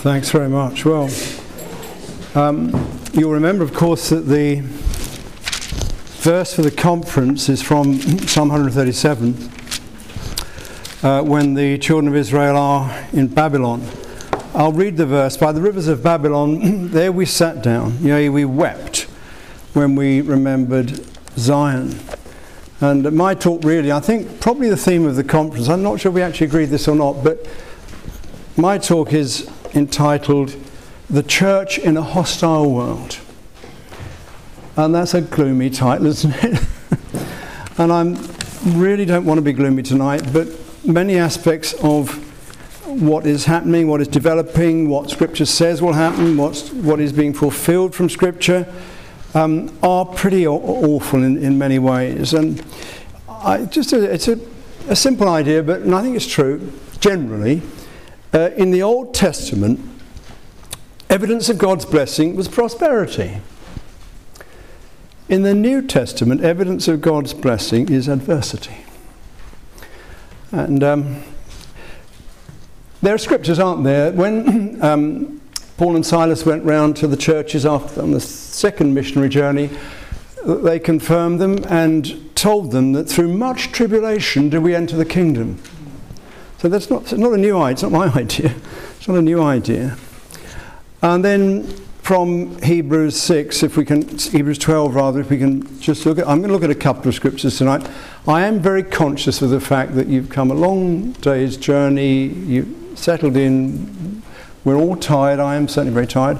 Thanks very much. Well, you'll remember, of course, that the verse for the conference is from Psalm 137, when the children of Israel are in Babylon. I'll read the verse. By the rivers of Babylon, there we sat down. Yea, we wept when we remembered Zion. And my talk really, I think probably the theme of the conference, I'm not sure we actually agreed this or not, but my talk is entitled The Church in a Hostile World. And that's a gloomy title, isn't it? And I really don't want to be gloomy tonight, but many aspects of what is happening, what is developing, what Scripture says will happen, what is being fulfilled from Scripture, are pretty awful in many ways. And it's a simple idea, and I think it's true, generally. In the Old Testament, evidence of God's blessing was prosperity. In the New Testament, evidence of God's blessing is adversity. And there are scriptures, aren't there? When Paul and Silas went round to the churches on the second missionary journey, they confirmed them and told them that through much tribulation do we enter the kingdom. So it's not a new idea, it's not my idea, it's not a new idea. And then from Hebrews 12 rather, if we can just look at, I'm going to look at a couple of scriptures tonight. I am very conscious of the fact that you've come a long day's journey, you've settled in, we're all tired, I am certainly very tired.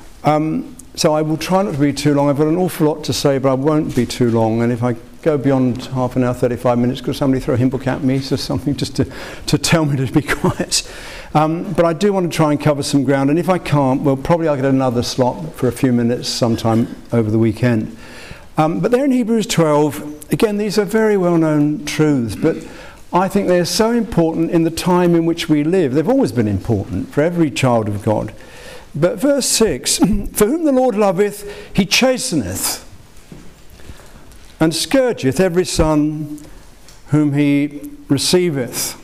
So I will try not to be too long. I've got an awful lot to say, but I won't be too long. And if I go beyond half an hour, 35 minutes, could somebody throw a hymn book at me, so something just to tell me to be quiet. But I do want to try and cover some ground, and if I can't, well, probably I'll get another slot for a few minutes sometime over the weekend. But there in Hebrews 12, again, these are very well-known truths, but I think they're so important in the time in which we live. They've always been important for every child of God. But verse 6, for whom the Lord loveth, he chasteneth, and scourgeth every son whom he receiveth.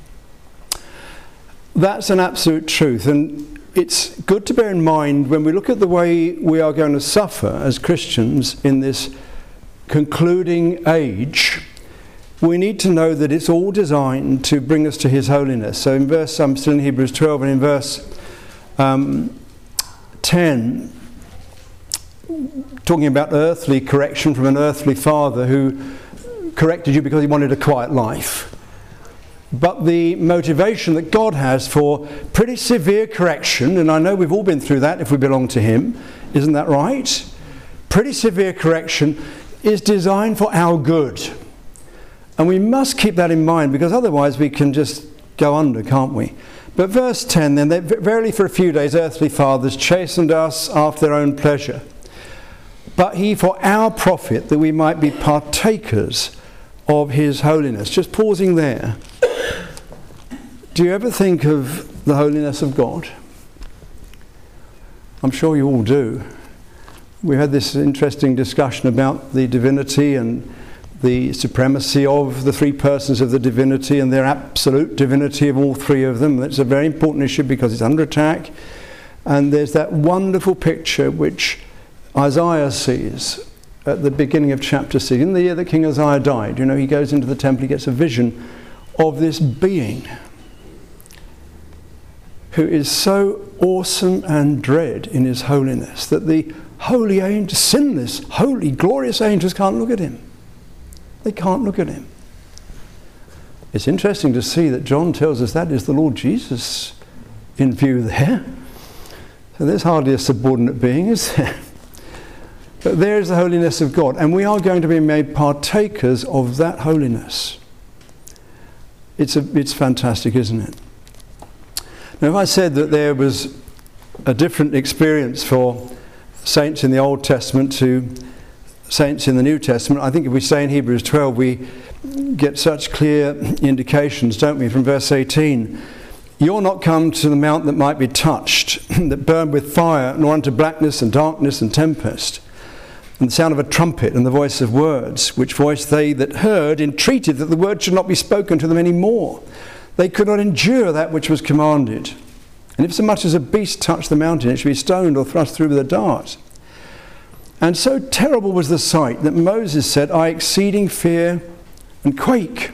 That's an absolute truth, and it's good to bear in mind when we look at the way we are going to suffer as Christians in this concluding age. We need to know that it's all designed to bring us to his holiness. So in I'm still in Hebrews 12, and in verse 10, talking about earthly correction from an earthly father who corrected you because he wanted a quiet life. But the motivation that God has for pretty severe correction, and I know we've all been through that if we belong to him, isn't that right? Pretty severe correction is designed for our good. And we must keep that in mind, because otherwise we can just go under, can't we? But verse 10 then, verily for a few days earthly fathers chastened us after their own pleasure. But he for our profit, that we might be partakers of his holiness. Just pausing there. Do you ever think of the holiness of God? I'm sure you all do. We had this interesting discussion about the divinity and the supremacy of the three persons of the divinity and their absolute divinity of all three of them. It's a very important issue because it's under attack. And there's that wonderful picture which Isaiah sees at the beginning of chapter 6. In the year that King Uzziah died, he goes into the temple, he gets a vision of this being who is so awesome and dread in his holiness that the holy angels, sinless, holy, glorious angels can't look at him. They can't look at him. It's interesting to see that John tells us that is the Lord Jesus in view there. So there's hardly a subordinate being, is there? But there is the holiness of God, and we are going to be made partakers of that holiness. It's fantastic, isn't it? Now, if I said that there was a different experience for saints in the Old Testament to saints in the New Testament, I think if we say in Hebrews 12, we get such clear indications, don't we, from verse 18. You're not come to the mount that might be touched, that burned with fire, nor unto blackness and darkness and tempest, and the sound of a trumpet and the voice of words, which voice they that heard entreated that the word should not be spoken to them any more. They could not endure that which was commanded. And if so much as a beast touched the mountain, it should be stoned or thrust through with a dart. And so terrible was the sight that Moses said, I exceeding fear and quake.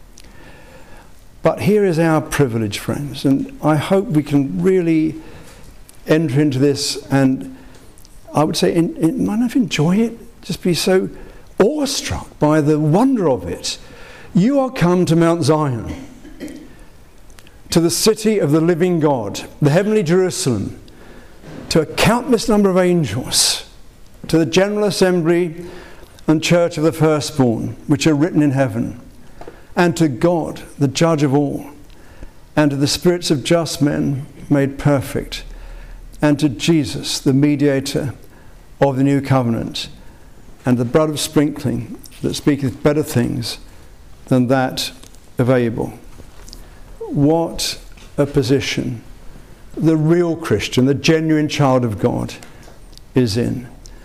But here is our privilege, friends, and I hope we can really enter into this, and I would say, might not enjoy it, just be so awestruck by the wonder of it. You are come to Mount Zion, to the city of the living God, the heavenly Jerusalem, to a countless number of angels, to the general assembly and church of the firstborn, which are written in heaven, and to God, the judge of all, and to the spirits of just men made perfect, and to Jesus, the mediator of the new covenant, and the blood of sprinkling that speaketh better things than that of Abel. What a position the real Christian, the genuine child of God, is in.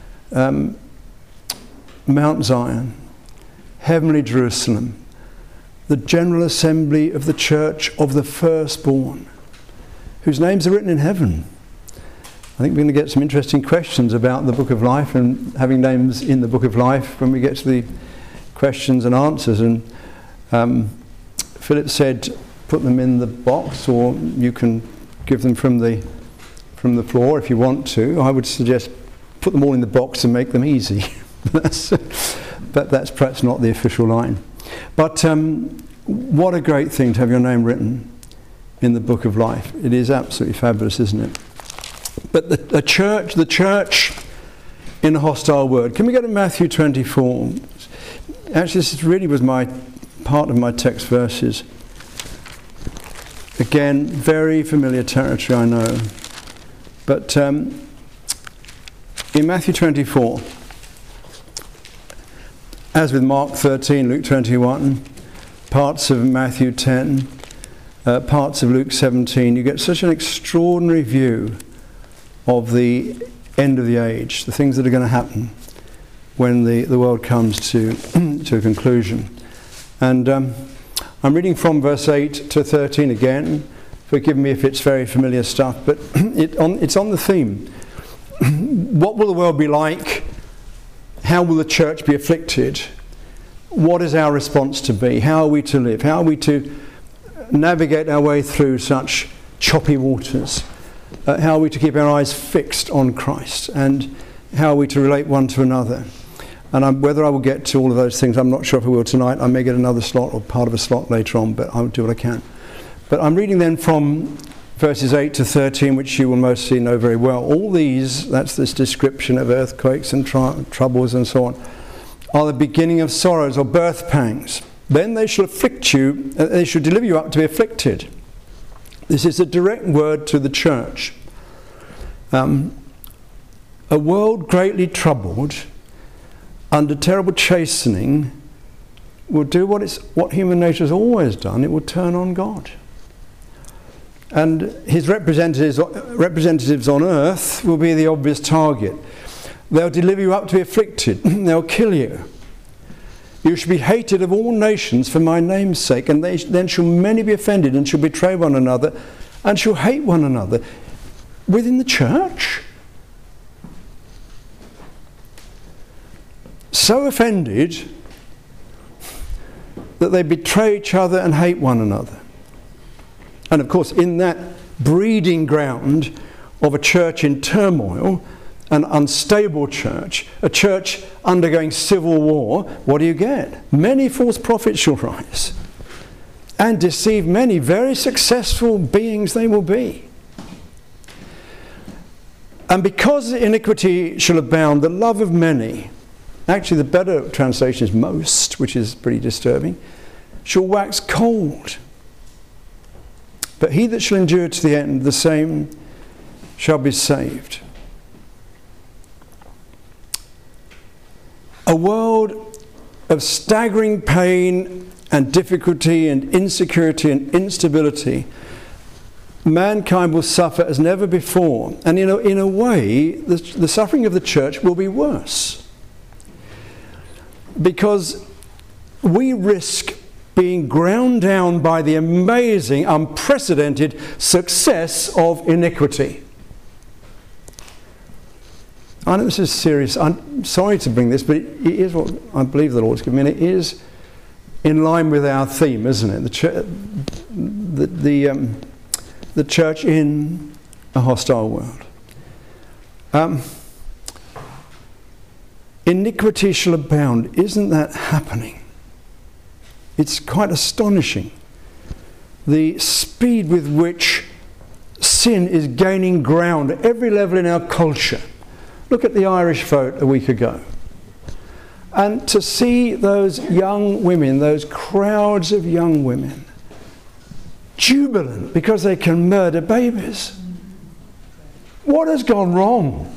Mount Zion, heavenly Jerusalem, the general assembly of the church of the firstborn, whose names are written in heaven. I think we're going to get some interesting questions about the book of life and having names in the book of life when we get to the questions and answers. And Philip said, put them in the box, or you can give them from the floor if you want to. I would suggest put them all in the box and make them easy. But that's perhaps not the official line. But what a great thing to have your name written in the book of life. It is absolutely fabulous, isn't it? But the church in a hostile world. Can we go to Matthew 24? Actually, this really was part of my text verses. Again, very familiar territory, I know. But in Matthew 24, as with Mark 13, Luke 21, parts of Matthew 10, parts of Luke 17, you get such an extraordinary view of the end of the age, the things that are going to happen when the world comes to a conclusion. And I'm reading from verse 8 to 13 again. Forgive me if it's very familiar stuff, but it's on the theme. What will the world be like? How will the church be afflicted? What is our response to be? How are we to live? How are we to navigate our way through such choppy waters? How are we to keep our eyes fixed on Christ? And how are we to relate one to another? And whether I will get to all of those things, I'm not sure if I will tonight. I may get another slot or part of a slot later on, but I'll do what I can. But I'm reading then from verses 8 to 13, which you will mostly know very well. All these, that's this description of earthquakes and troubles and so on, are the beginning of sorrows or birth pangs. Then they shall afflict you, they shall deliver you up to be afflicted. This is a direct word to the church. A world greatly troubled, under terrible chastening, will do what human nature has always done. It will turn on God. And his representatives on earth will be the obvious target. They'll deliver you up to be afflicted. They'll kill you. You shall be hated of all nations for my name's sake, and then shall many be offended, and shall betray one another, and shall hate one another. Within the church? So offended that they betray each other and hate one another. And of course, in that breeding ground of a church in turmoil, an unstable church, a church undergoing civil war, what do you get? Many false prophets shall rise and deceive many. Very successful beings they will be. And because iniquity shall abound, the love of many, actually the better translation is most, which is pretty disturbing, shall wax cold. But he that shall endure to the end, the same shall be saved. A world of staggering pain and difficulty and insecurity and instability, mankind will suffer as never before. And in a way, the suffering of the church will be worse. Because we risk being ground down by the amazing, unprecedented success of iniquity. I know this is serious. I'm sorry to bring this, but it is what I believe the Lord's given me, and it is in line with our theme, isn't it? The church in a hostile world. Iniquity shall abound. Isn't that happening? It's quite astonishing. The speed with which sin is gaining ground at every level in our culture. Look at the Irish vote a week ago. And to see those young women, those crowds of young women, jubilant because they can murder babies. What has gone wrong?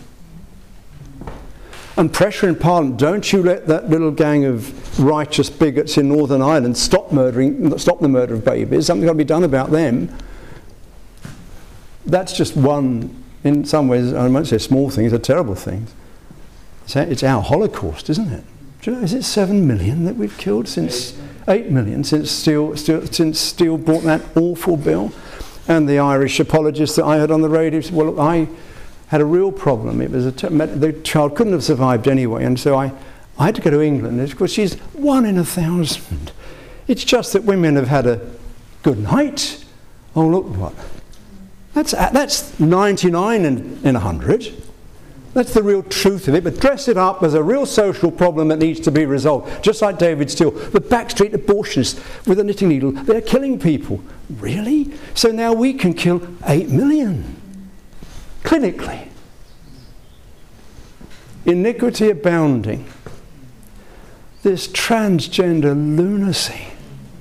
And pressure in Parliament, don't you let that little gang of righteous bigots in Northern Ireland stop the murder of babies. Something's got to be done about them. That's just one, in some ways, I won't say small thing, it's a terrible thing. It's our Holocaust, isn't it? Do you know, is it 7 million that we've killed since 8 million since Steele brought that awful bill? And the Irish apologists that I heard on the radio said, well, I had a real problem. It was the child couldn't have survived anyway, and so I had to go to England. Because she's 1 in 1,000. It's just that women have had a good night. Oh, look what. That's 99 in 100. That's the real truth of it, but dress it up as a real social problem that needs to be resolved. Just like David Steele, the backstreet abortionists with a knitting needle, they're killing people. Really? So now we can kill 8 million. Clinically. Iniquity abounding. This transgender lunacy.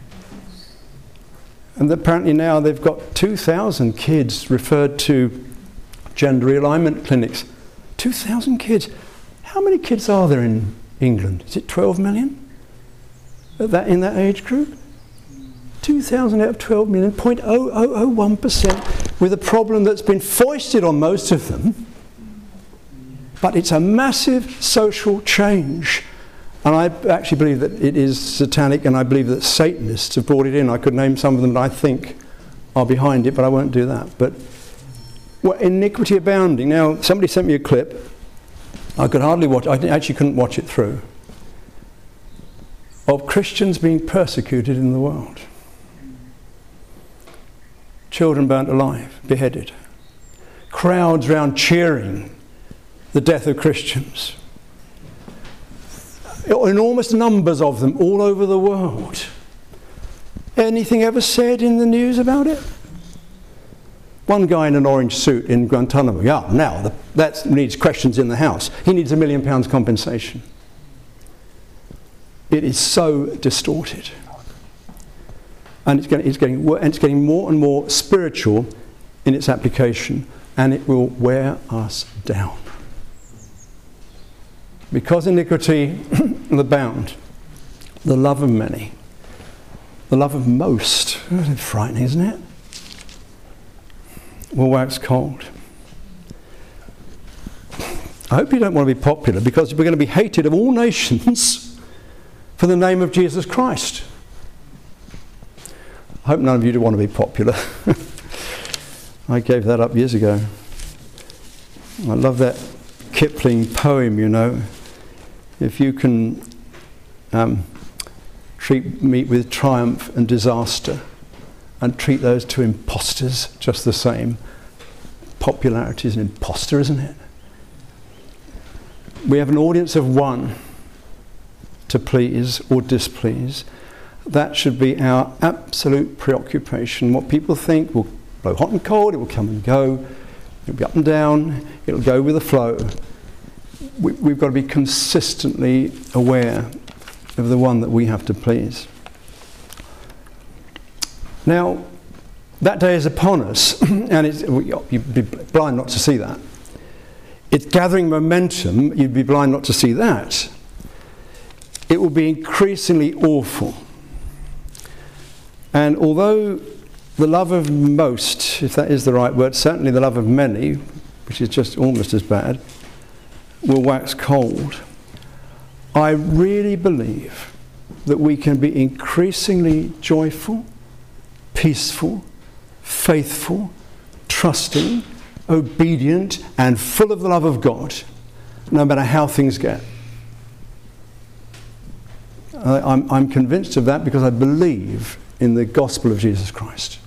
And apparently now they've got 2,000 kids referred to gender realignment clinics. 2,000 kids. How many kids are there in England? Is it 12 million? In that age group? 2,000 out of 12 million, 0.0001%, with a problem that's been foisted on most of them. But it's a massive social change. And I actually believe that it is satanic, and I believe that Satanists have brought it in. I could name some of them that I think are behind it, but I won't do that. But well, iniquity abounding. Now, somebody sent me a clip. I could hardly watch. I actually couldn't watch it through. Of Christians being persecuted in the world. Children burnt alive, beheaded. Crowds round cheering the death of Christians. Enormous numbers of them all over the world. Anything ever said in the news about it? One guy in an orange suit in Guantanamo. Yeah, now that needs questions in the House. He needs £1 million compensation. It is so distorted. And it's getting more and more spiritual in its application, and it will wear us down. Because iniquity abound, the love of many, the love of most, it's frightening, isn't it? Will wax cold. I hope you don't want to be popular, because we're going to be hated of all nations for the name of Jesus Christ. I hope none of you want to be popular. I gave that up years ago. I love that Kipling poem, you know. If you can treat me with triumph and disaster, and treat those two imposters just the same. Popularity is an imposter, isn't it? We have an audience of one to please or displease. That should be our absolute preoccupation. What people think will blow hot and cold, it will come and go, it'll be up and down, it'll go with the flow. We've got to be consistently aware of the one that we have to please. Now, that day is upon us, and you'd be blind not to see that. It's gathering momentum, you'd be blind not to see that. It will be increasingly awful. And although the love of most, if that is the right word, certainly the love of many, which is just almost as bad, will wax cold, I really believe that we can be increasingly joyful, peaceful, faithful, trusting, obedient, and full of the love of God, no matter how things get. I'm convinced of that because I believe in the gospel of Jesus Christ.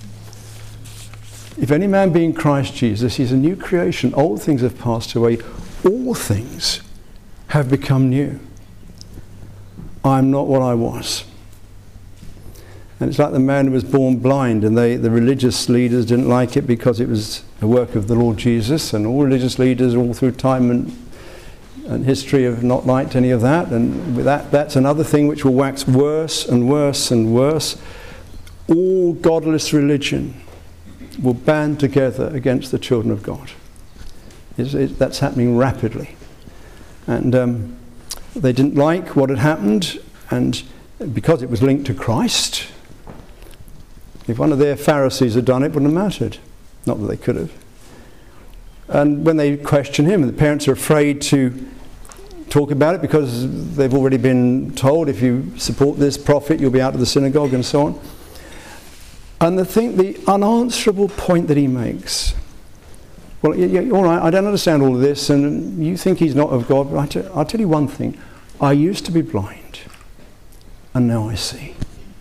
If any man be in Christ Jesus, he's a new creation. Old things have passed away. All things have become new. I'm not what I was. And it's like the man who was born blind, and the religious leaders didn't like it because it was a work of the Lord Jesus, and all religious leaders all through time and history have not liked any of that, and that's another thing which will wax worse and worse and worse. All godless religion will band together against the children of God. That's happening rapidly. And they didn't like what had happened, and because it was linked to Christ, if one of their Pharisees had done it, it wouldn't have mattered. Not that they could have. And when they question him, and the parents are afraid to talk about it because they've already been told, if you support this prophet, you'll be out of the synagogue and so on. And the unanswerable point that he makes, well, yeah, all right, I don't understand all of this, and you think he's not of God, but I'll tell you one thing. I used to be blind, and now I see.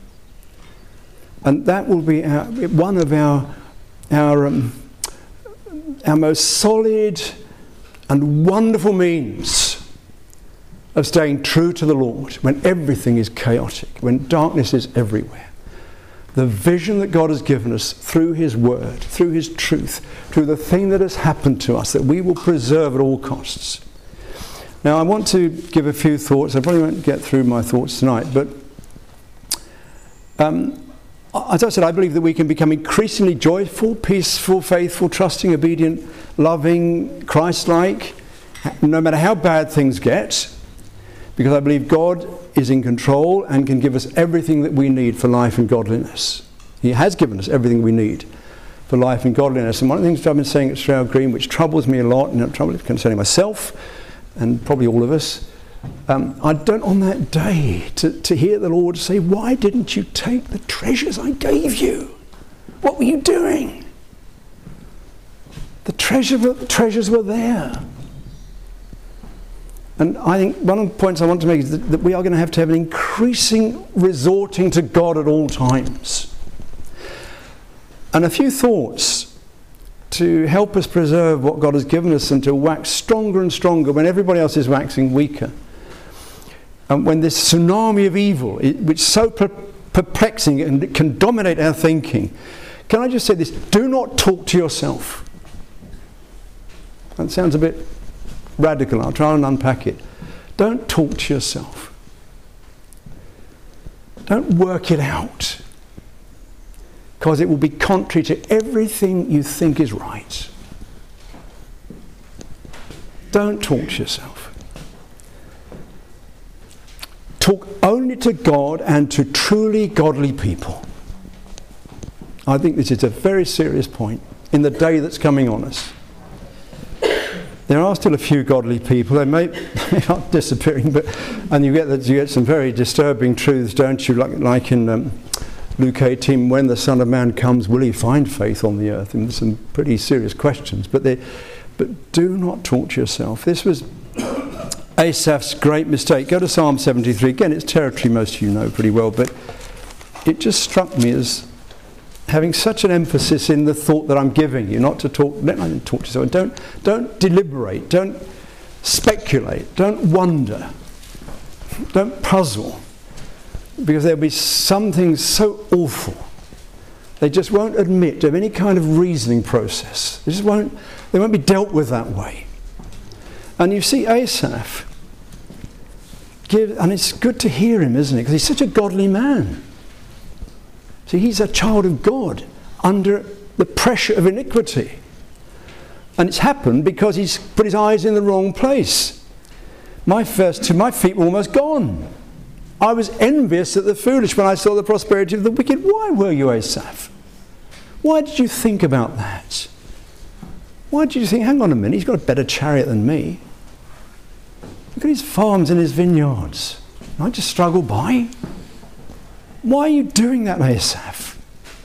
And that will be one of our most solid and wonderful means of staying true to the Lord when everything is chaotic, when darkness is everywhere. The vision that God has given us through his word, through his truth, through the thing that has happened to us, that we will preserve at all costs. Now, I want to give a few thoughts. I probably won't get through my thoughts tonight, but as I said, I believe that we can become increasingly joyful, peaceful, faithful, trusting, obedient, loving, Christ-like, no matter how bad things get, because I believe God is in control and can give us everything that we need for life and godliness. He has given us everything we need for life and godliness. And one of the things I've been saying at Stroud Green, which troubles me a lot, and trouble concerning myself and probably all of us, I don't on that day to hear the Lord say, why didn't you take the treasures I gave you? What were you doing? The treasures were there. And I think one of the points I want to make is that we are going to have an increasing resorting to God at all times. And a few thoughts to help us preserve what God has given us and to wax stronger and stronger when everybody else is waxing weaker. And when this tsunami of evil, which is so perplexing and it can dominate our thinking, can I just say this? Do not talk to yourself. That sounds a bit radical. I'll try and unpack it. Don't talk to yourself. Don't work it out, because it will be contrary to everything you think is right. Don't talk to yourself. Talk only to God and to truly godly people. I think this is a very serious point in the day that's coming on us. There are still a few godly people. They may not disappearing, and you get some very disturbing truths, don't you? Like in Luke 18, when the Son of Man comes, will he find faith on the earth? And there's some pretty serious questions. But do not talk to yourself. This was Asaph's great mistake. Go to Psalm 73. Again, it's territory most of you know pretty well, but it just struck me as having such an emphasis in the thought that I'm giving you, not to talk. Let me talk to yourself. Don't deliberate. Don't speculate. Don't wonder. Don't puzzle, because there'll be something so awful. They just won't admit of any kind of reasoning process. They won't be dealt with that way. And you see Asaph and it's good to hear him, isn't it? Because he's such a godly man. See, he's a child of God under the pressure of iniquity. And it's happened because he's put his eyes in the wrong place. My feet were almost gone. I was envious at the foolish when I saw the prosperity of the wicked. Why were you, Asaph? Why did you think about that? Why did you think, hang on a minute, he's got a better chariot than me. Look at his farms and his vineyards. And I just struggle by. Why are you doing that, Asaph?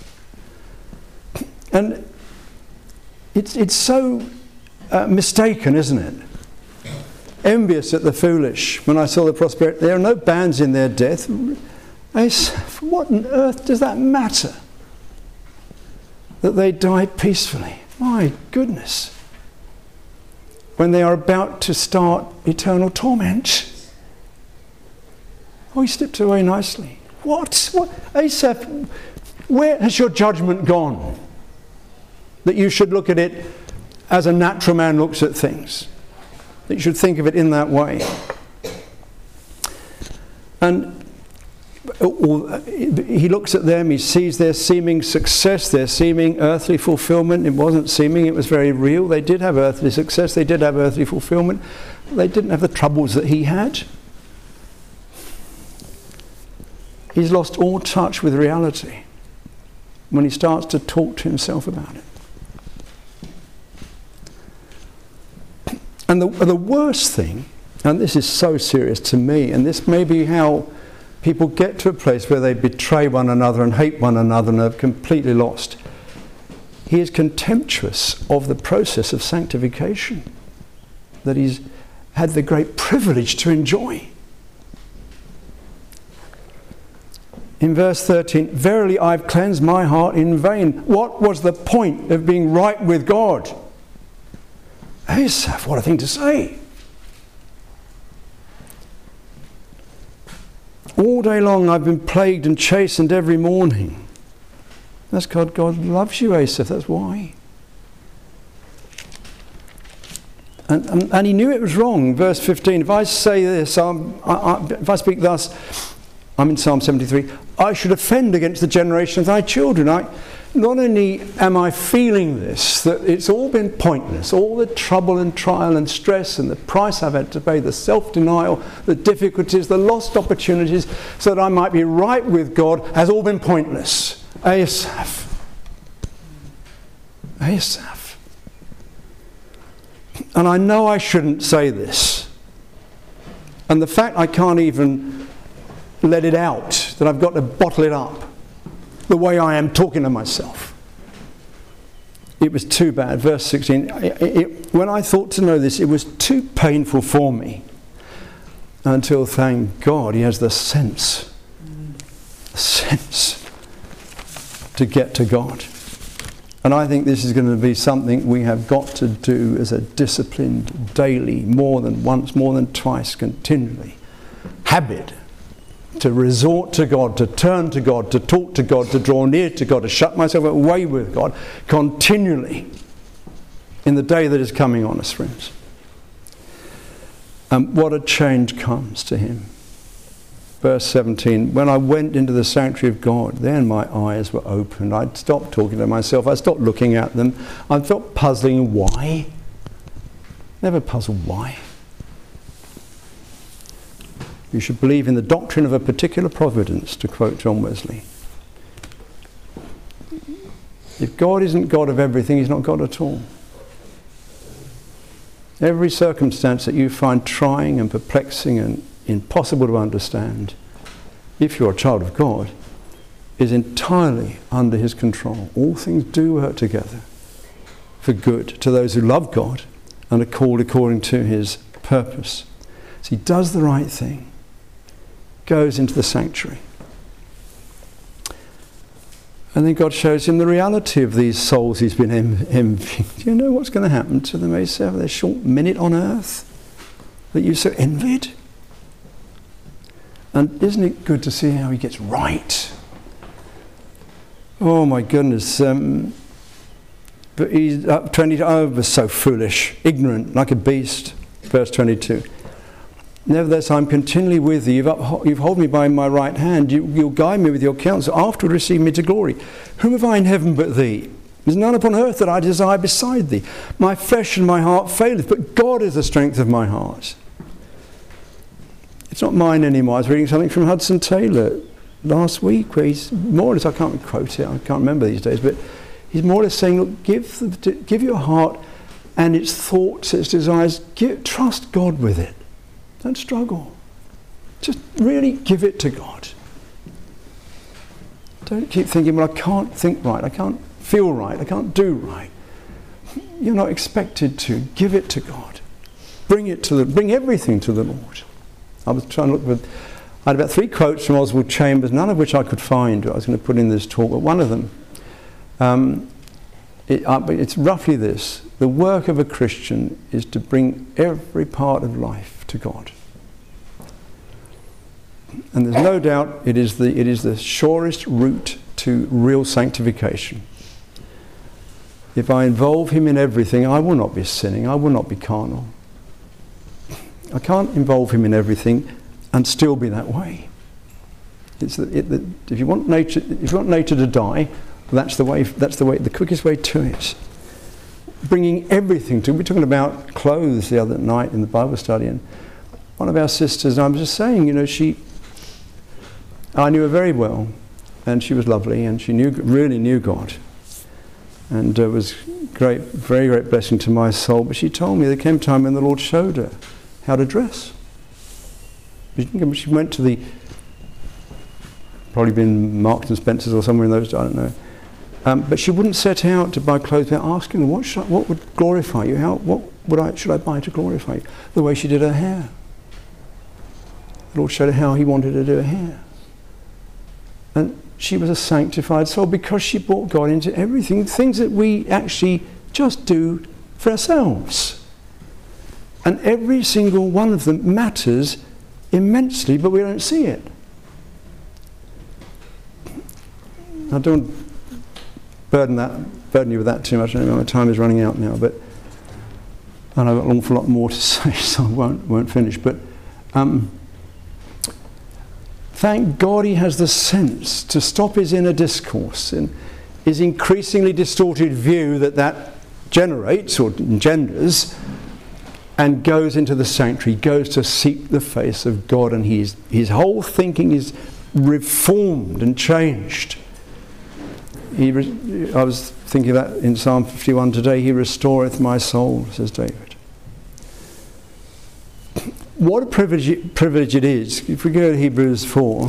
And it's so mistaken, isn't it? Envious at the foolish. When I saw the prosperity, there are no bands in their death. Asaph, what on earth does that matter? That they die peacefully. My goodness. When they are about to start eternal torment. Oh, he slipped away nicely. What? Asaph, where has your judgment gone? That you should look at it as a natural man looks at things. That you should think of it in that way. And he looks at them, he sees their seeming success, their seeming earthly fulfillment. It wasn't seeming, it was very real. They did have earthly success, they did have earthly fulfillment. They didn't have the troubles that he had. He's lost all touch with reality when he starts to talk to himself about it. And the worst thing, and this is so serious to me, and this may be how people get to a place where they betray one another and hate one another and are completely lost. He is contemptuous of the process of sanctification that he's had the great privilege to enjoy. In verse 13, verily I've cleansed my heart in vain. What was the point of being right with God? Asaph, what a thing to say. All day long I've been plagued and chastened every morning. That's God. God loves you, Asaph, that's why. And he knew it was wrong. Verse 15, if I say this, if I speak thus, I'm in Psalm 73, I should offend against the generation of thy children. Not only am I feeling this, that it's all been pointless, all the trouble and trial and stress and the price I've had to pay, the self-denial, the difficulties, the lost opportunities, so that I might be right with God, has all been pointless. Asaph. Asaph. And I know I shouldn't say this. And the fact I can't even let it out, that I've got to bottle it up, the way I am talking to myself. It was too bad. Verse 16, when I thought to know this, it was too painful for me, until, thank God, he has the sense to get to God. And I think this is going to be something we have got to do as a disciplined, daily, more than once, more than twice, continually habit, to resort to God, to turn to God, to talk to God, to draw near to God, to shut myself away with God continually in the day that is coming on us, friends. What a change comes to him. Verse 17, when I went into the sanctuary of God, then my eyes were opened. I'd stopped talking to myself. I stopped looking at them. I stopped puzzling why. Never puzzled why. You should believe in the doctrine of a particular providence, to quote John Wesley. If God isn't God of everything, he's not God at all. Every circumstance that you find trying and perplexing and impossible to understand, if you're a child of God, is entirely under his control. All things do work together for good to those who love God and are called according to his purpose. So he does the right thing. Goes into the sanctuary. And then God shows him the reality of these souls he's been envying. Do you know what's going to happen to them, Asaph, their short minute on earth that you so envied? And isn't it good to see how he gets right? Oh my goodness. But he's up 20, I was so foolish, ignorant, like a beast. Verse 22. Nevertheless, I'm continually with thee. You've held me by my right hand. You'll guide me with your counsel. Afterward receive me to glory. Whom have I in heaven but thee? There's none upon earth that I desire beside thee. My flesh and my heart faileth, but God is the strength of my heart. It's not mine anymore. I was reading something from Hudson Taylor last week where he's more or less, I can't quote it, I can't remember these days, but he's more or less saying, look, give your heart and its thoughts, its desires, trust God with it. Don't struggle. Just really give it to God. Don't keep thinking, well, I can't think right, I can't feel right, I can't do right. You're not expected to. Give it to God. Bring everything to the Lord. I was trying to look I had about 3 quotes from Oswald Chambers, none of which I could find. I was going to put in this talk, but one of them, it's roughly this: the work of a Christian is to bring every part of life to God. And there's no doubt it is the surest route to real sanctification. If I involve him in everything, I will not be sinning, I will not be carnal. I can't involve him in everything and still be that way. If you want nature to die, that's the quickest way to it. Bringing everything to. We were talking about clothes the other night in the Bible study, and one of our sisters, I was just saying, I knew her very well, and she was lovely, and she really knew God, and it was great, very great blessing to my soul. But she told me there came a time when the Lord showed her how to dress. She went to probably been Marks and Spencer's or somewhere in those, I don't know. But she wouldn't set out to buy clothes without asking them, what would glorify you? What should I buy to glorify you? The way she did her hair. The Lord showed her how he wanted her to do her hair. And she was a sanctified soul because she brought God into everything, things that we actually just do for ourselves. And every single one of them matters immensely, but we don't see it. I don't burden you with that too much. I know my time is running out now, but I know I've got an awful lot more to say, so I won't finish. But thank God he has the sense to stop his inner discourse and his increasingly distorted view that generates or engenders, and goes into the sanctuary, goes to seek the face of God, and his whole thinking is reformed and changed. I was thinking that in Psalm 51 today, he restoreth my soul, says David. What a privilege it is. If we go to Hebrews 4,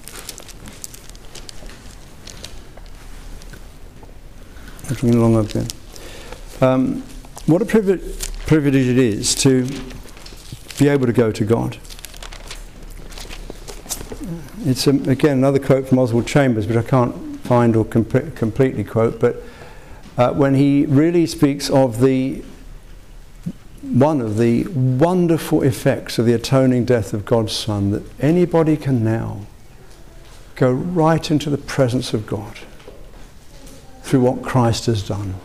looking along up there. What a privilege it is to be able to go to God. It's again another quote from Oswald Chambers, which I can't find or completely quote, but when he really speaks of one of the wonderful effects of the atoning death of God's Son, that anybody can now go right into the presence of God through what Christ has done.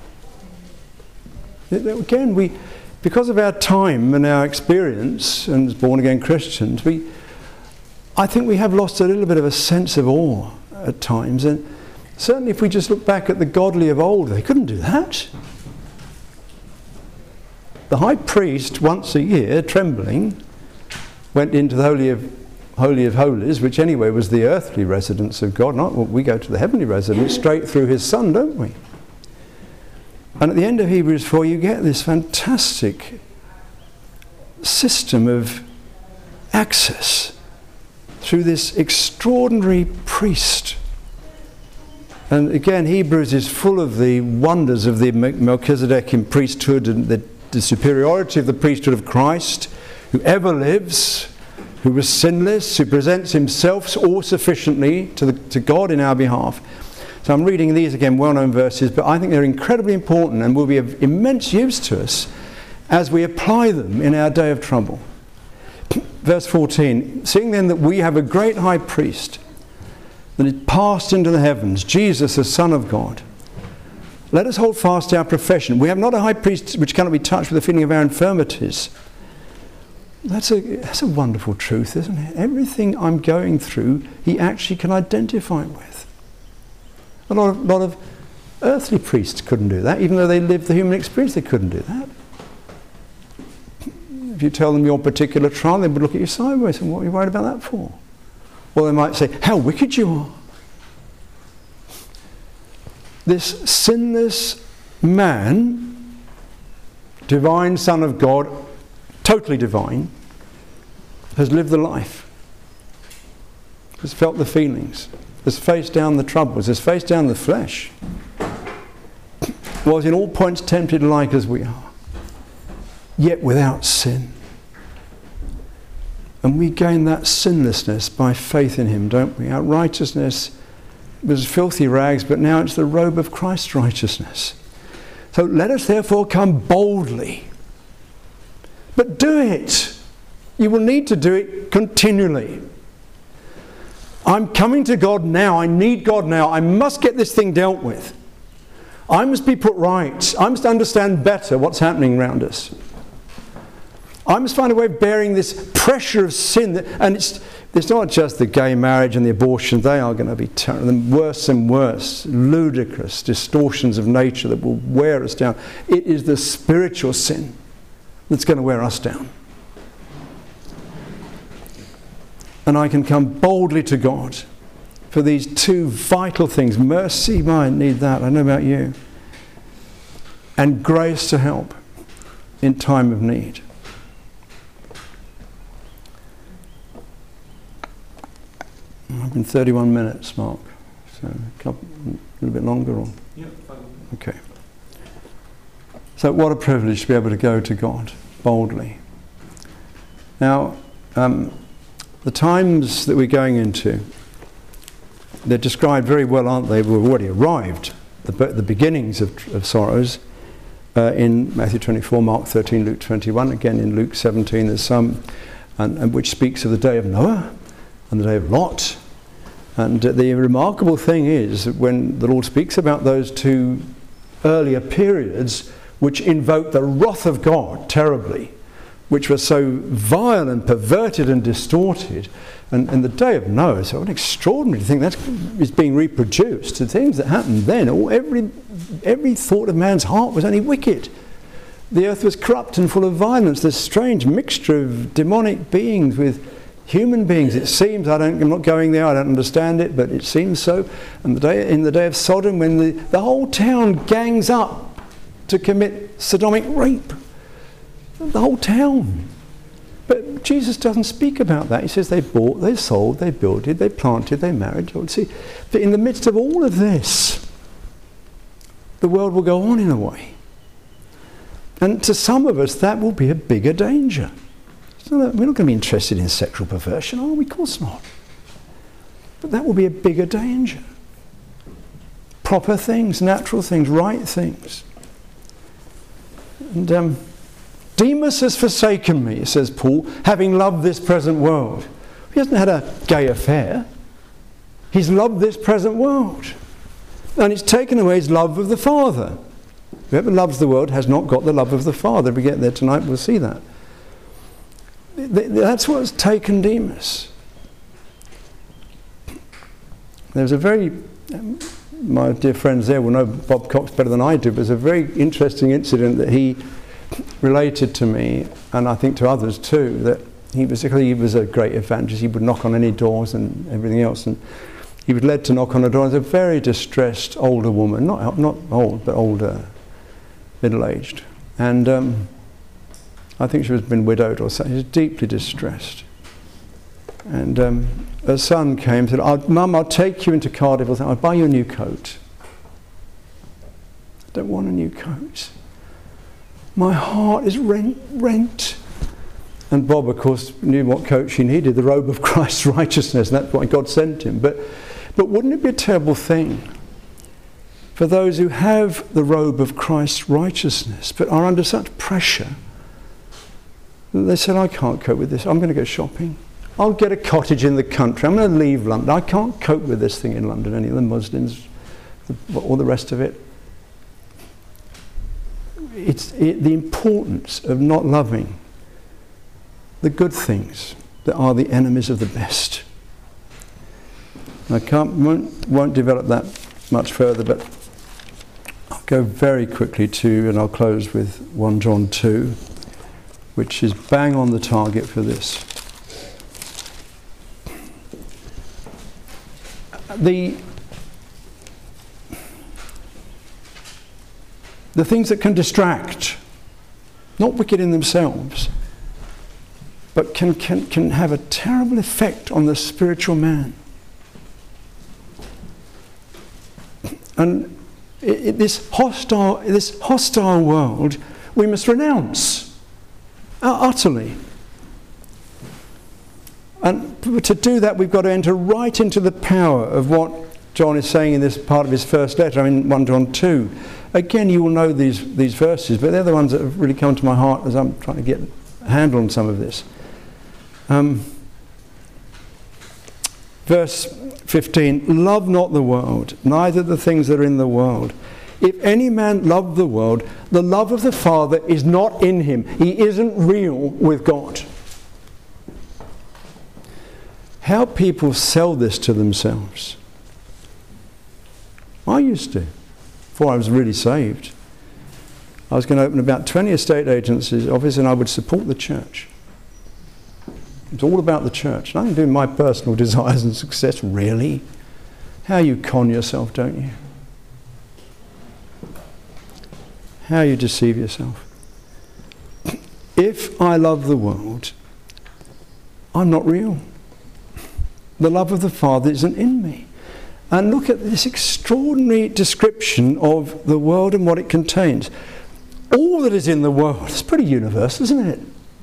Again, because of our time and our experience and as born-again Christians, I think we have lost a little bit of a sense of awe at times. And certainly if we just look back at the godly of old, they couldn't do that. The high priest, once a year, trembling, went into the Holy of Holies, which anyway was the earthly residence of God. We go to the heavenly residence straight through his Son, don't we? And at the end of Hebrews 4, you get this fantastic system of access through this extraordinary priest. And again, Hebrews is full of the wonders of the Melchizedekian priesthood and the superiority of the priesthood of Christ, who ever lives, who was sinless, who presents himself all sufficiently to God in our behalf. So I'm reading these again, well-known verses, but I think they're incredibly important and will be of immense use to us as we apply them in our day of trouble. Verse 14, seeing then that we have a great high priest that is passed into the heavens, Jesus, the Son of God, let us hold fast to our profession. We have not a high priest which cannot be touched with the feeling of our infirmities. That's a wonderful truth, isn't it? Everything I'm going through, he actually can identify with. A lot of earthly priests couldn't do that. Even though they lived the human experience, they couldn't do that. If you tell them your particular trial, they would look at you sideways and what are you worried about that for? Or they might say, how wicked you are. This sinless man, divine Son of God, totally divine, has lived the life. has felt the feelings, has faced down the troubles, has faced down the flesh, was in all points tempted like as we are, yet without sin. And we gain that sinlessness by faith in him, don't we? Our righteousness was filthy rags, but now it's the robe of Christ's righteousness. So let us therefore come boldly. But do it. You will need to do it continually. I'm coming to God now. I need God now. I must get this thing dealt with. I must be put right. I must understand better what's happening around us. I must find a way of bearing this pressure of sin. And it's not just the gay marriage and the abortion. They are going to be terrible, worse and worse, ludicrous distortions of nature that will wear us down. It is the spiritual sin that's going to wear us down. And I can come boldly to God for these two vital things. Mercy, I need that. I don't know about you. And grace to help in time of need. I've been 31 minutes, Mark. So a little bit longer on. Yeah, fine. Okay. So what a privilege to be able to go to God boldly. Now, the times that we're going into, they're described very well, aren't they? We've already arrived. The beginnings of sorrows in Matthew 24, Mark 13, Luke 21. Again in Luke 17 there's some, and which speaks of the day of Noah and the day of Lot. And the remarkable thing is that when the Lord speaks about those two earlier periods which invoke the wrath of God terribly, which were so vile and perverted and distorted, and the day of Noah, so an extraordinary thing that is being reproduced. The things that happened then, every thought of man's heart was only wicked. The earth was corrupt and full of violence. This strange mixture of demonic beings with human beings, it seems. I'm not going there, I don't understand it, but it seems so. And in the day of Sodom, when the whole town gangs up to commit sodomic rape. The whole town. But Jesus doesn't speak about that. He says they bought, they sold, they builded, they planted, they married. See, but in the midst of all of this, the world will go on in a way. And to some of us, that will be a bigger danger. So we're not going to be interested in sexual perversion, are we? Of course not. But that will be a bigger danger. Proper things, natural things, right things. And Demas has forsaken me, says Paul, having loved this present world. He hasn't had a gay affair. He's loved this present world. And it's taken away his love of the Father. Whoever loves the world has not got the love of the Father. If we get there tonight, we'll see that. That's what's taken Demas. There's a very, my dear friends there will know Bob Cox better than I do, but there's a very interesting incident that he related to me, and I think to others too, that he was a great evangelist. He would knock on any doors and everything else, and he was led to knock on a door as a very distressed older woman, not old, but older, middle-aged, and I think she was been widowed or something. She was deeply distressed, and her son came and said, "Mum, I'll take you into Cardiff. I'll buy you a new coat." "I don't want a new coat. My heart is rent." And Bob, of course, knew what coat she needed, the robe of Christ's righteousness, and that's why God sent him. But wouldn't it be a terrible thing for those who have the robe of Christ's righteousness but are under such pressure that they said, "I can't cope with this. I'm going to go shopping. I'll get a cottage in the country. I'm going to leave London. I can't cope with this thing in London, any of the Muslims, all the rest of it." It's the importance of not loving the good things that are the enemies of the best. I won't develop that much further, but I'll go very quickly to, and I'll close with 1 John 2, which is bang on the target for this. The things that can distract, not wicked in themselves, but can have a terrible effect on the spiritual man. And this hostile world we must renounce utterly. And to do that, we've got to enter right into the power of what John is saying in this part of his first letter, 1 John 2. Again, you will know these verses, but they're the ones that have really come to my heart as I'm trying to get a handle on some of this. Verse 15, love not the world, neither the things that are in the world. If any man love the world, the love of the Father is not in him. He isn't real with God. How people sell this to themselves. I used to, before I was really saved. I was going to open about 20 estate agencies office and I would support the church. It's all about the church. Nothing to do with my personal desires and success, really. How you con yourself, don't you? How you deceive yourself. If I love the world, I'm not real. The love of the Father isn't in me. And look at this extraordinary description of the world and what it contains. All that is in the world, it's pretty universal, isn't it?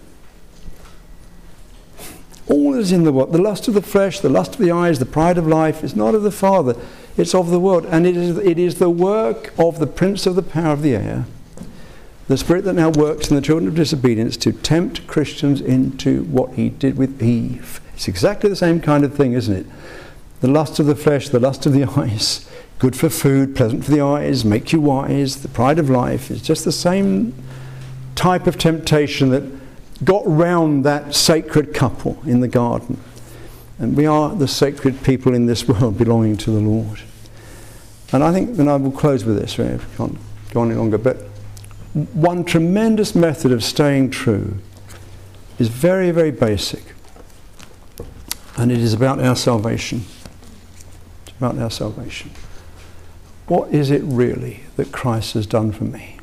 All that is in the world, the lust of the flesh, the lust of the eyes, the pride of life, is not of the Father, it's of the world. And it is the work of the prince of the power of the air, the spirit that now works in the children of disobedience, to tempt Christians into what he did with Eve. It's exactly the same kind of thing, isn't it? The lust of the flesh, the lust of the eyes, good for food, pleasant for the eyes, make you wise, the pride of life, is just the same type of temptation that got round that sacred couple in the garden. And we are the sacred people in this world belonging to the Lord. And I think, and I will close with this, right? I can't go on any longer, but one tremendous method of staying true is very, very basic. And it is about our salvation. It's about our salvation. What is it really that Christ has done for me?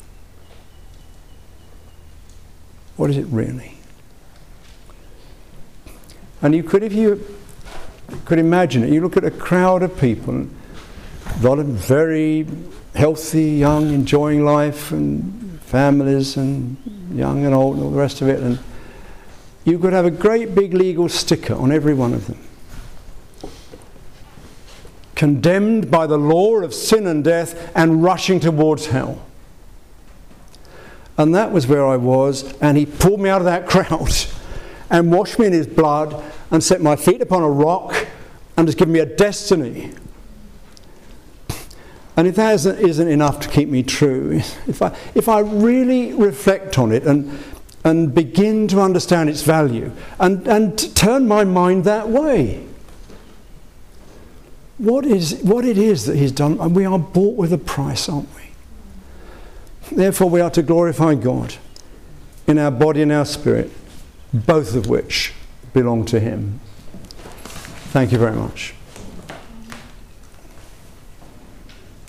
What is it really? And you could, if you could imagine it, you look at a crowd of people, a lot of very healthy, young, enjoying life, and families, and young and old, and all the rest of it, and you could have a great big legal sticker on every one of them. Condemned by the law of sin and death and rushing towards hell. And that was where I was, and he pulled me out of that crowd and washed me in his blood and set my feet upon a rock and has given me a destiny. And if that isn't enough to keep me true, if I really reflect on it and begin to understand its value and turn my mind that way, what it is that he's done, and we are bought with a price, aren't we? Therefore we are to glorify God in our body and our spirit, both of which belong to him. Thank you very much.